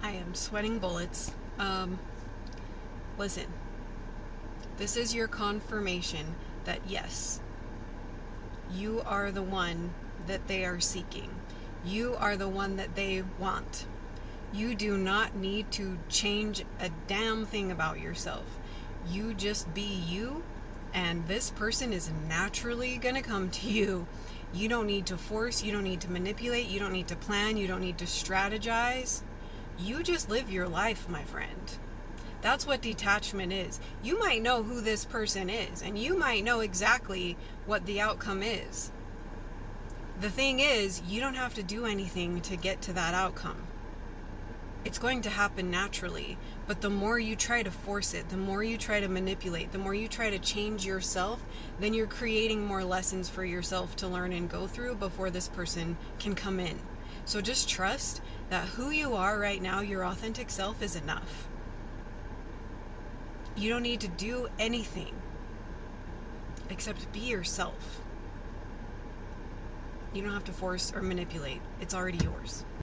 I am sweating bullets. Listen, this is your confirmation that yes, you are the one that they are seeking. You are the one that they want. You do not need to change a damn thing about yourself. You just be you, and this person is naturally gonna come to you. You don't need to force, you don't need to manipulate, you don't need to plan, you don't need to strategize. You just live your life, my friend. That's what detachment is. You might know who this person is, and you might know exactly what the outcome is. The thing is, you don't have to do anything to get to that outcome. It's going to happen naturally, but the more you try to force it, the more you try to manipulate, the more you try to change yourself, then you're creating more lessons for yourself to learn and go through before this person can come in. So just trust that who you are right now, your authentic self, is enough. You don't need to do anything except be yourself. You don't have to force or manipulate. It's already yours.